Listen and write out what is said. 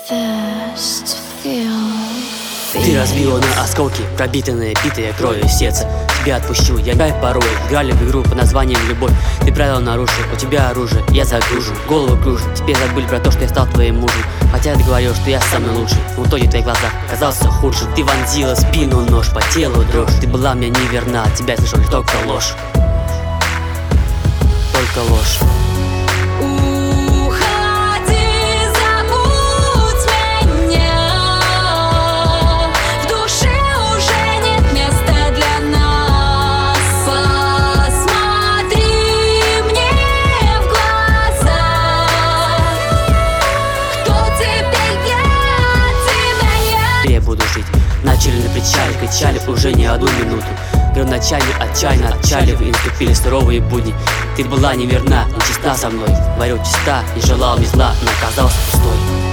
first feel. Ты разбила на осколки, пробитые, битые кровью сердце. Тебя отпущу, я порой. Играли в игру под названием «Любовь». Ты правила нарушил, у тебя оружие, я загружу. Голову кружу, теперь забыли про то, что я стал твоим мужем. Хотя ты говорил, что я самый лучший. В итоге в твоих глазах оказался худшим. Ты вонзила в спину нож, по телу дрожь. Ты была мне неверна, от тебя я слышал только ложь. Только ложь. Я буду жить. Начали на причале, кричали уже не одну минуту. Первоначально отчаянно отчаливы, и наступили суровые будни. Ты была неверна, нечиста со мной. Говорил чиста, не желал мне зла, но оказался пустой.